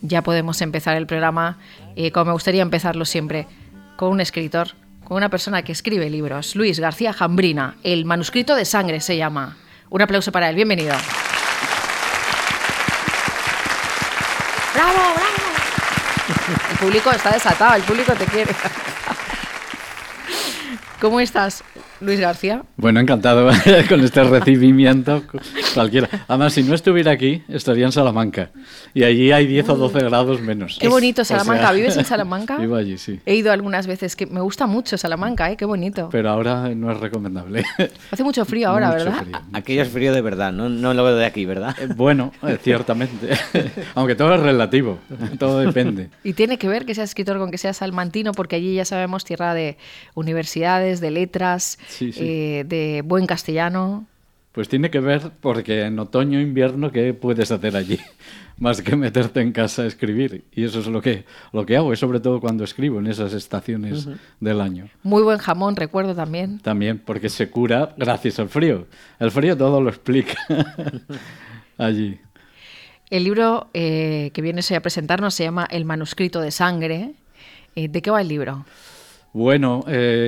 ya podemos empezar el programa como me gustaría empezarlo siempre, con un escritor, con una persona que escribe libros, Luis García Jambrina. El manuscrito de sangre se llama. Un aplauso para él, bienvenido. ¡Bravo, bravo! El público está desatado, el público te quiere. ¿Cómo estás, Luis García? Bueno, encantado con este recibimiento cualquiera. Además, si no estuviera aquí, estaría en Salamanca. Y allí hay 10 o 12 grados menos. Qué bonito Salamanca. ¿Vives en Salamanca? Vivo allí, sí. He ido algunas veces, que me gusta mucho Salamanca, qué bonito. Pero ahora no es recomendable. Hace mucho frío ahora, mucho ¿verdad? Frío, aquello es frío de verdad, no lo de aquí, ¿verdad? Bueno, ciertamente. Aunque todo es relativo, todo depende. Y tiene que ver que seas escritor con que seas salmantino, porque allí ya sabemos tierra de universidades, de letras, sí. De buen castellano. Pues tiene que ver porque en otoño, invierno, ¿qué puedes hacer allí? Más que meterte en casa a escribir. Y eso es lo que hago, y sobre todo cuando escribo en esas estaciones del año. Muy buen jamón, recuerdo también. También, porque se cura gracias al frío. El frío todo lo explica allí. El libro que vienes hoy a presentarnos se llama El manuscrito de sangre. ¿De qué va el libro? Bueno,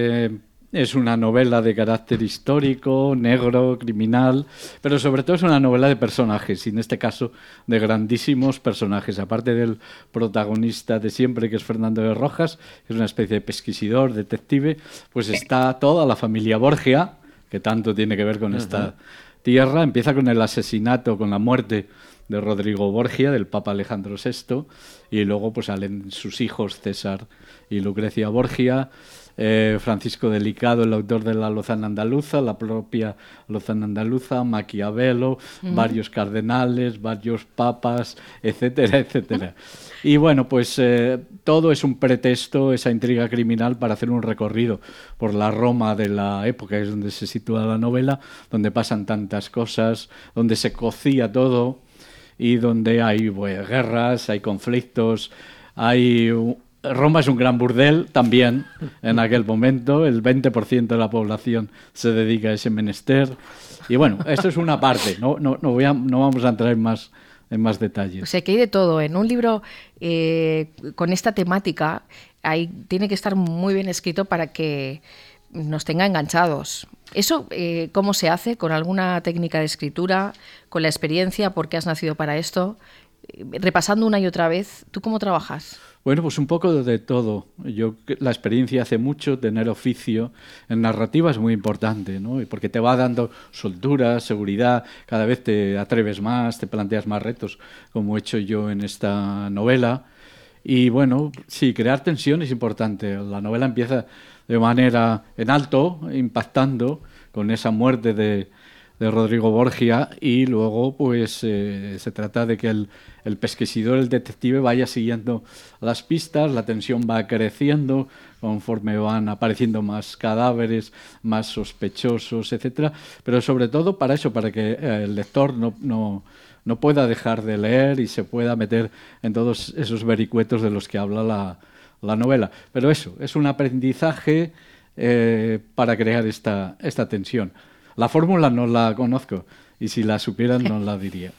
es una novela de carácter histórico, negro, criminal, pero sobre todo es una novela de personajes, y en este caso de grandísimos personajes. Aparte del protagonista de siempre, que es Fernando de Rojas, que es una especie de pesquisidor, detective, pues está toda la familia Borgia, que tanto tiene que ver con esta tierra. Empieza con el asesinato, con la muerte de Rodrigo Borgia, del Papa Alejandro VI, y luego pues salen sus hijos César y Lucrecia Borgia, Francisco Delicado, el autor de la Lozana Andaluza, la propia Lozana Andaluza, Maquiavelo, varios cardenales, varios papas, etcétera, etcétera. Y bueno, pues todo es un pretexto, esa intriga criminal, para hacer un recorrido por la Roma de la época, que es donde se sitúa la novela, donde pasan tantas cosas, donde se cocía todo y donde hay guerras, hay conflictos, Roma es un gran burdel también en aquel momento, el 20% de la población se dedica a ese menester. Y bueno, esto es una parte, no vamos a entrar en más detalles. O sea, que hay de todo. En un libro con esta temática tiene que estar muy bien escrito para que nos tenga enganchados. ¿Eso cómo se hace? ¿Con alguna técnica de escritura? ¿Con la experiencia? ¿Porque has nacido para esto? Repasando una y otra vez, ¿tú cómo trabajas? Bueno, pues un poco de todo. La experiencia hace mucho, tener oficio en narrativa es muy importante, ¿no? Porque te va dando soltura, seguridad, cada vez te atreves más, te planteas más retos, como he hecho yo en esta novela. Y bueno, sí, crear tensión es importante. La novela empieza de manera en alto, impactando, con esa muerte de Rodrigo Borgia, y luego pues se trata de que el pesquisidor, el detective, vaya siguiendo las pistas, la tensión va creciendo conforme van apareciendo más cadáveres, más sospechosos, etcétera, pero sobre todo para que el lector no pueda dejar de leer y se pueda meter en todos esos vericuetos de los que habla la novela. Pero eso, es un aprendizaje para crear esta tensión. La fórmula no la conozco, y si la supieran no la diría.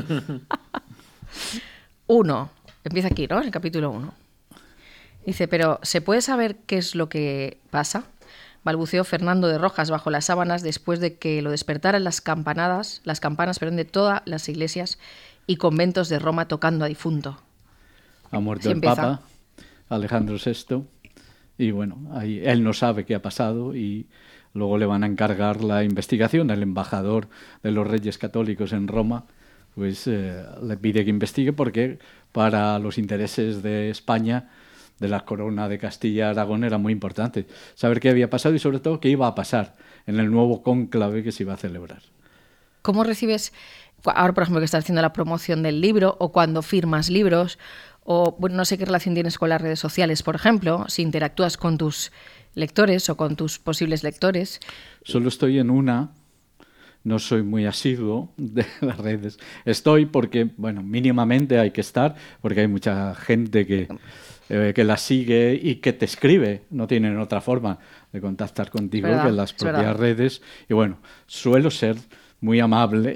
1. Empieza aquí, ¿no? En el capítulo 1. Dice, pero ¿se puede saber qué es lo que pasa? Balbuceó Fernando de Rojas bajo las sábanas después de que lo despertaran las campanas de todas las iglesias y conventos de Roma tocando a difunto. Ha muerto el Papa, Alejandro VI, y bueno, ahí él no sabe qué ha pasado, y luego le van a encargar la investigación. El embajador de los Reyes Católicos en Roma pues le pide que investigue, porque para los intereses de España, de la corona de Castilla-Aragón, era muy importante saber qué había pasado y sobre todo qué iba a pasar en el nuevo cónclave que se iba a celebrar. ¿Cómo recibes, ahora por ejemplo que estás haciendo la promoción del libro, o cuando firmas libros, o bueno, no sé qué relación tienes con las redes sociales, por ejemplo, si interactúas con tus lectores o con tus posibles lectores? Solo estoy en una, no soy muy asiduo de las redes. Estoy porque, bueno, mínimamente hay que estar, porque hay mucha gente que la sigue y que te escribe. No tienen otra forma de contactar contigo que en las propias redes. Y bueno, suelo ser muy amable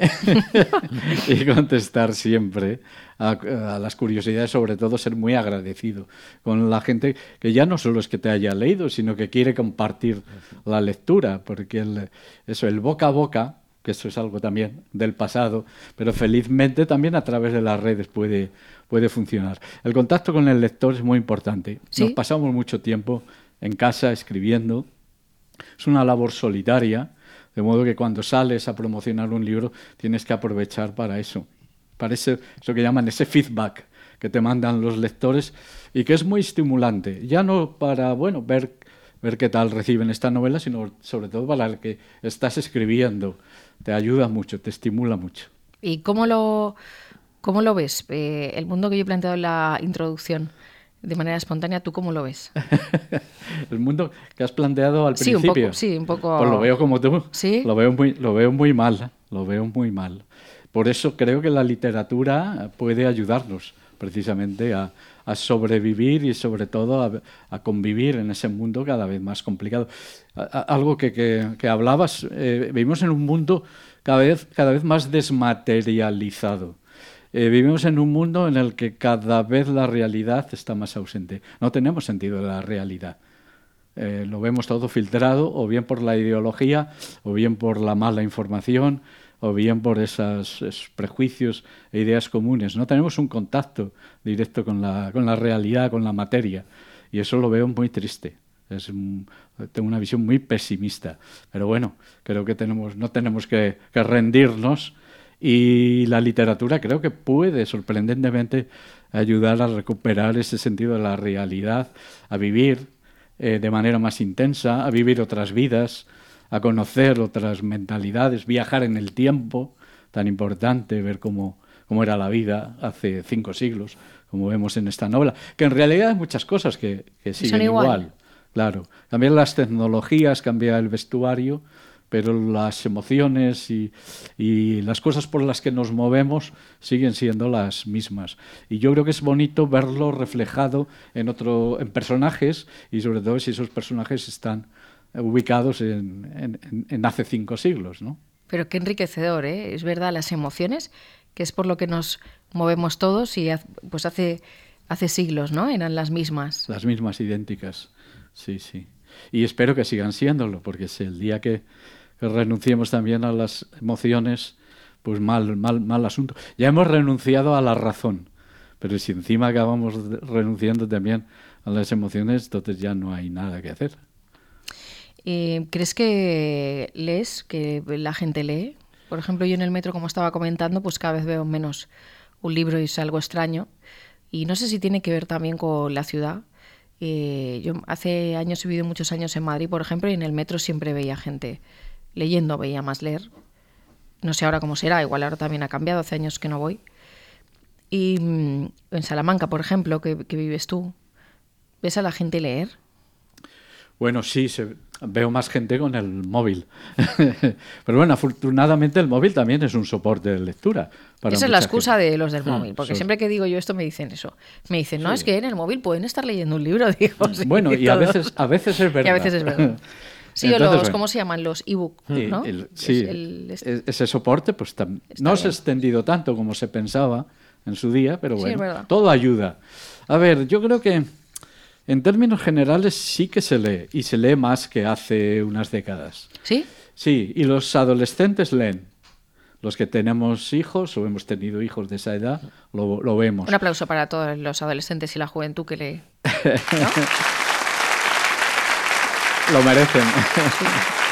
y contestar siempre a las curiosidades, sobre todo ser muy agradecido con la gente que ya no solo es que te haya leído, sino que quiere compartir la lectura, porque el boca a boca, que eso es algo también del pasado, pero felizmente también a través de las redes puede funcionar. El contacto con el lector es muy importante. ¿Sí? Nos pasamos mucho tiempo en casa escribiendo. Es una labor solitaria, de modo que cuando sales a promocionar un libro tienes que aprovechar para eso que llaman ese feedback que te mandan los lectores y que es muy estimulante, ya no para ver qué tal reciben esta novela, sino sobre todo para el que estás escribiendo. Te ayuda mucho, te estimula mucho. ¿Y cómo lo ves? El mundo que yo he planteado en la introducción de manera espontánea, ¿tú cómo lo ves? El mundo que has planteado al Sí, principio. un poco. Pues lo veo como tú. ¿Sí? Lo veo muy mal. Por eso creo que la literatura puede ayudarnos precisamente a sobrevivir y sobre todo a convivir en ese mundo cada vez más complicado. Algo que hablabas, vivimos en un mundo cada vez más desmaterializado. Vivimos en un mundo en el que cada vez la realidad está más ausente. No tenemos sentido de la realidad. Lo vemos todo filtrado, o bien por la ideología, o bien por la mala información, o bien por esos prejuicios e ideas comunes. No tenemos un contacto directo con la realidad, con la materia, y eso lo veo muy triste. Tengo una visión muy pesimista, pero bueno, creo que no tenemos que rendirnos, y la literatura creo que puede sorprendentemente ayudar a recuperar ese sentido de la realidad, a vivir de manera más intensa, a vivir otras vidas, a conocer otras mentalidades, viajar en el tiempo, tan importante, ver cómo era la vida hace 5 siglos, como vemos en esta novela, que en realidad hay muchas cosas que siguen igual. Claro, cambian las tecnologías, cambia el vestuario, pero las emociones y las cosas por las que nos movemos siguen siendo las mismas. Y yo creo que es bonito verlo reflejado en personajes, y sobre todo si esos personajes están ubicados en hace 5 siglos, ¿no? Pero qué enriquecedor, ¿eh? Es verdad, las emociones, que es por lo que nos movemos todos, y pues hace siglos, ¿no? Eran las mismas. Las mismas, idénticas, sí. Y espero que sigan siéndolo, porque si el día que renunciemos también a las emociones, pues mal asunto. Ya hemos renunciado a la razón, pero si encima acabamos renunciando también a las emociones, entonces ya no hay nada que hacer. ¿Crees que lees, que la gente lee? Por ejemplo, yo en el metro, como estaba comentando, pues cada vez veo menos un libro y es algo extraño. Y no sé si tiene que ver también con la ciudad. Yo hace años he vivido muchos años en Madrid, por ejemplo, y en el metro siempre veía gente leyendo, veía más leer. No sé ahora cómo será, igual ahora también ha cambiado, hace años que no voy. Y en Salamanca, por ejemplo, que vives tú, ¿ves a la gente leer? Bueno, sí, veo más gente con el móvil. Pero bueno, afortunadamente el móvil también es un soporte de lectura. Esa es la excusa de los del móvil, porque siempre que digo yo esto me dicen eso. Me dicen, no, es que en el móvil pueden estar leyendo un libro. Digo, sí, bueno, y a veces es verdad. Y a veces es verdad. Sí, entonces, ¿cómo se llaman? Los ebook, ¿no? Sí, ese soporte pues no se ha extendido tanto como se pensaba en su día, pero bueno, sí, todo ayuda. A ver, yo creo que en términos generales sí que se lee, y se lee más que hace unas décadas. ¿Sí? Sí, y los adolescentes leen. Los que tenemos hijos o hemos tenido hijos de esa edad, lo vemos. Un aplauso para todos los adolescentes y la juventud que lee, ¿no? Lo merecen. Sí.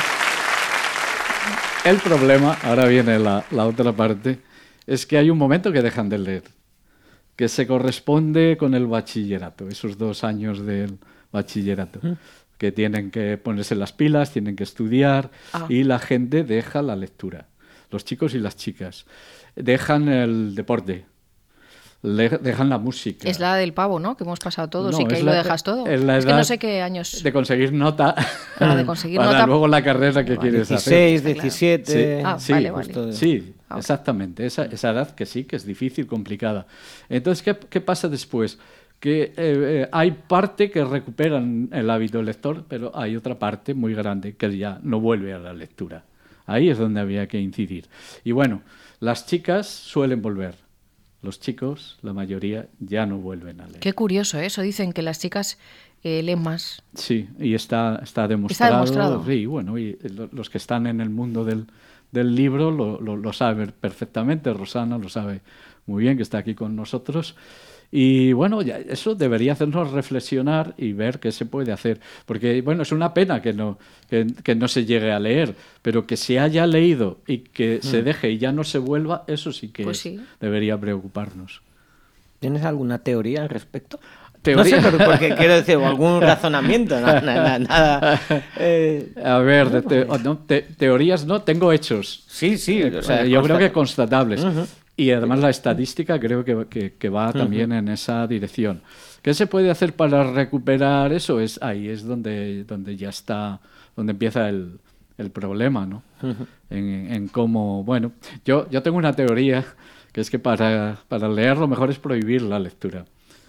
El problema, ahora viene la otra parte, es que hay un momento que dejan de leer, que se corresponde con el bachillerato, esos 2 años del bachillerato, que tienen que ponerse las pilas, tienen que estudiar, y la gente deja la lectura. Los chicos y las chicas dejan el deporte, dejan la música. Es la del pavo, ¿no? Que hemos pasado todos, y que ahí lo dejas todo. Es que no sé qué años. De conseguir nota. De conseguir para nota. Luego la carrera que quieres hacer. 16, 17. Sí, vale. Sí, exactamente. Esa edad que sí, que es difícil, complicada. Entonces, ¿qué pasa después? Que hay parte que recuperan el hábito lector, pero hay otra parte muy grande que ya no vuelve a la lectura. Ahí es donde había que incidir. Y bueno, las chicas suelen volver. Los chicos, la mayoría, ya no vuelven a leer. Qué curioso, ¿eh? Eso dicen que las chicas leen más. Sí, y está demostrado. Está demostrado. Sí, bueno, y los que están en el mundo del libro lo saben perfectamente. Rosana lo sabe muy bien, que está aquí con nosotros. Y bueno, ya eso debería hacernos reflexionar y ver qué se puede hacer. Porque, bueno, es una pena que no se llegue a leer, pero que se haya leído y que se deje y ya no se vuelva, eso sí que sí. debería preocuparnos. ¿Tienes alguna teoría al respecto? ¿Teoría? No sé, porque quiero decir, algún razonamiento, nada. A ver, teorías no, tengo hechos. Sí, o sea, yo creo que constatables. Uh-huh. Y además la estadística creo que va también en esa dirección. ¿Qué se puede hacer para recuperar eso? Ahí es donde ya está, donde empieza el problema, ¿no? En cómo, bueno, yo tengo una teoría que es que para leer lo mejor es prohibir la lectura.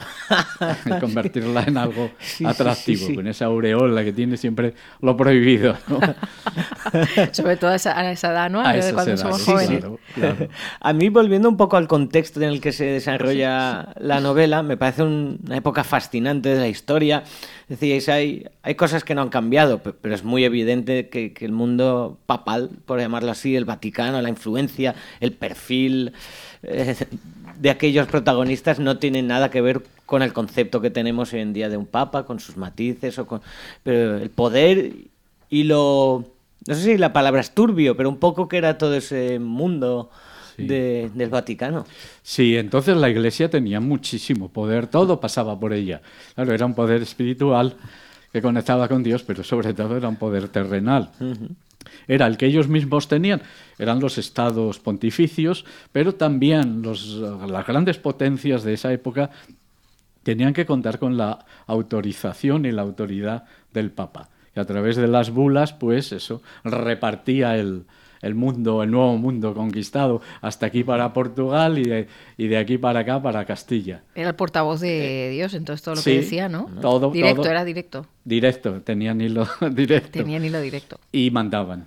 Y convertirla en algo atractivo, con esa aureola que tiene siempre lo prohibido, ¿no? Sobre todo a esa edad, ¿no? De cuando somos jóvenes. Claro. A mí, volviendo un poco al contexto en el que se desarrolla la novela, me parece una época fascinante de la historia. Decíais, hay cosas que no han cambiado, pero es muy evidente que el mundo papal, por llamarlo así, el Vaticano, la influencia, el perfil de aquellos protagonistas no tienen nada que ver con el concepto que tenemos hoy en día de un papa, con sus matices, pero el poder y no sé si la palabra es turbio, pero un poco que era todo ese mundo del Vaticano. Sí, entonces la Iglesia tenía muchísimo poder, todo pasaba por ella. Claro, era un poder espiritual que conectaba con Dios, pero sobre todo era un poder terrenal. Uh-huh. Era el que ellos mismos tenían, eran los estados pontificios, pero también las grandes potencias de esa época tenían que contar con la autorización y la autoridad del Papa. Y a través de las bulas, pues eso, repartía el mundo, el nuevo mundo conquistado, hasta aquí para Portugal y de aquí para acá para Castilla. Era el portavoz de Dios, entonces todo lo que decía, ¿no? Todo. Era directo. Directo, tenían hilo directo. Y mandaban.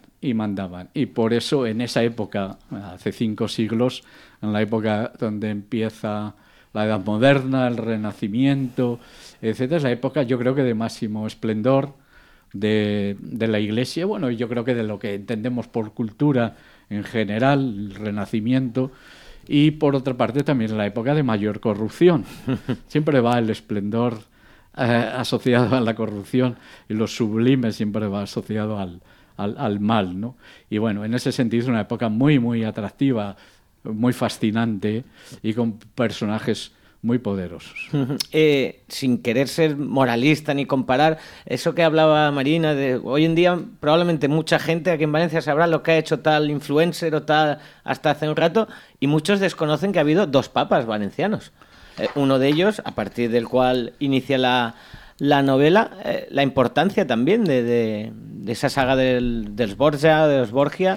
Y por eso en esa época, hace 5 siglos, en la época donde empieza la Edad Moderna, el Renacimiento, etcétera, es la época, yo creo que de máximo esplendor de la Iglesia, bueno, yo creo que de lo que entendemos por cultura en general, el Renacimiento, y por otra parte también la época de mayor corrupción. Siempre va el esplendor asociado a la corrupción y lo sublime siempre va asociado al mal, ¿no? Y bueno, en ese sentido es una época muy, muy atractiva, muy fascinante y con personajes muy poderosos. Sin querer ser moralista ni comparar, eso que hablaba Marina, de hoy en día probablemente mucha gente aquí en Valencia sabrá lo que ha hecho tal influencer o tal hasta hace un rato, y muchos desconocen que ha habido 2 papas valencianos. Uno de ellos, a partir del cual inicia la novela, la importancia también de esa saga de los Borgia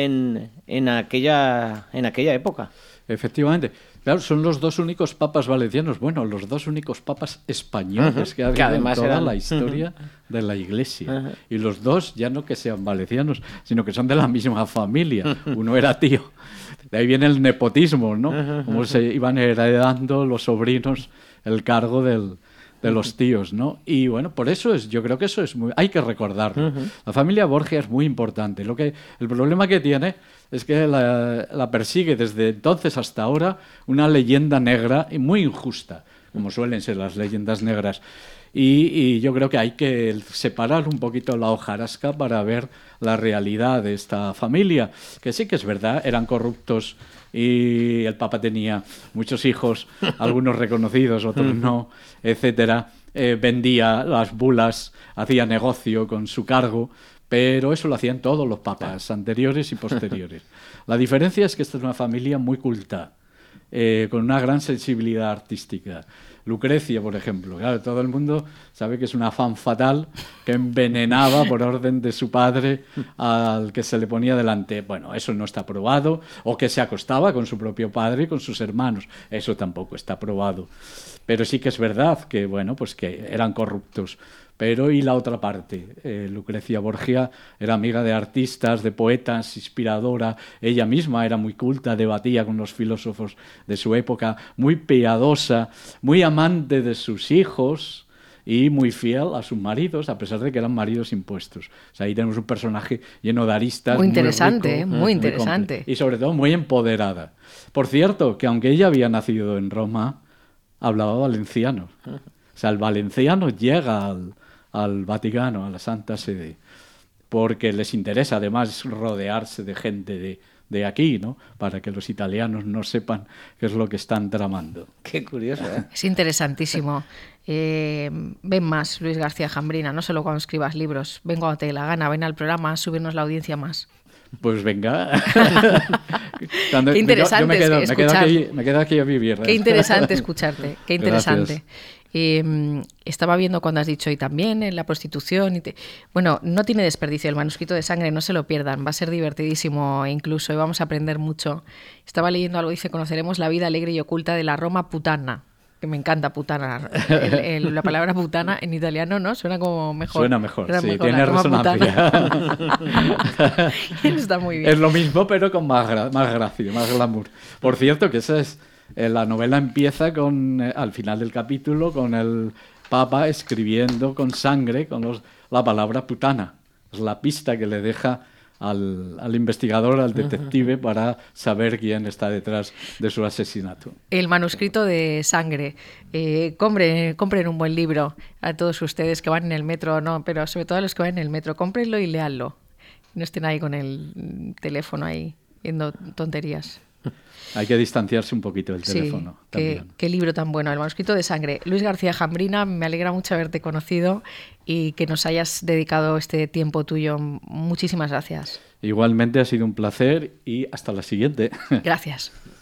en aquella época. Efectivamente. Claro, son los 2 únicos papas valencianos, bueno, los 2 únicos papas españoles que ha habido en toda la historia de la Iglesia. Y los 2 ya no que sean valencianos, sino que son de la misma familia. Uno era tío. De ahí viene el nepotismo, ¿no? Como se iban heredando los sobrinos el cargo de los tíos, ¿no? Y bueno, por eso yo creo que eso es hay que recordarlo. La familia Borgia es muy importante. El problema que tiene es que la persigue desde entonces hasta ahora una leyenda negra y muy injusta, como suelen ser las leyendas negras. Y yo creo que hay que separar un poquito la hojarasca para ver la realidad de esta familia, que sí que es verdad, eran corruptos y el Papa tenía muchos hijos, algunos reconocidos, otros no, etcétera. Vendía las bulas, hacía negocio con su cargo, pero eso lo hacían todos los papas, anteriores y posteriores. La diferencia es que esta es una familia muy culta, con una gran sensibilidad artística. Lucrecia, por ejemplo, claro, todo el mundo sabe que es una femme fatal que envenenaba por orden de su padre al que se le ponía delante. Bueno, eso no está probado, o que se acostaba con su propio padre y con sus hermanos. Eso tampoco está probado. Pero sí que es verdad que, bueno, pues que eran corruptos. Pero y la otra parte, Lucrecia Borgia era amiga de artistas, de poetas, inspiradora, ella misma era muy culta, debatía con los filósofos de su época, muy piadosa, muy amante de sus hijos y muy fiel a sus maridos, a pesar de que eran maridos impuestos. O sea, ahí tenemos un personaje lleno de aristas. Muy interesante, muy rico, muy interesante. Y sobre todo muy empoderada. Por cierto, que aunque ella había nacido en Roma, hablaba valenciano. O sea, el valenciano llega al Vaticano, a la Santa Sede, porque les interesa además rodearse de gente de aquí, ¿no? Para que los italianos no sepan qué es lo que están tramando. Qué curioso, ¿eh? Es interesantísimo. Ven más, Luis García Jambrina, no solo cuando escribas libros, ven cuando te dé la gana, ven al programa, subirnos la audiencia más. Pues venga. Qué interesante yo me quedo aquí a vivir. Qué interesante escucharte, qué interesante. Estaba viendo cuando has dicho y también en la prostitución. Bueno, no tiene desperdicio el manuscrito de sangre, no se lo pierdan, va a ser divertidísimo incluso y vamos a aprender mucho. Estaba leyendo algo, dice, conoceremos la vida alegre y oculta de la Roma putana. Que me encanta putana. La palabra putana en italiano, ¿no? Suena como mejor. Suena mejor, sí, mejor, tiene resonancia. Está muy bien. Es lo mismo, pero con más gracia, más glamour. Por cierto, que esa es... La novela empieza con, al final del capítulo, con el Papa escribiendo con sangre, con la palabra putana. Es la pista que le deja al investigador, al detective, para saber quién está detrás de su asesinato. El manuscrito de sangre. Compren un buen libro a todos ustedes que van en el metro, no, pero sobre todo a los que van en el metro. Cómprenlo y léanlo. No estén ahí con el teléfono ahí viendo tonterías. Hay que distanciarse un poquito del teléfono. Sí, qué libro tan bueno, El manuscrito de sangre. Luis García Jambrina, me alegra mucho haberte conocido y que nos hayas dedicado este tiempo tuyo. Muchísimas gracias. Igualmente ha sido un placer y hasta la siguiente. Gracias.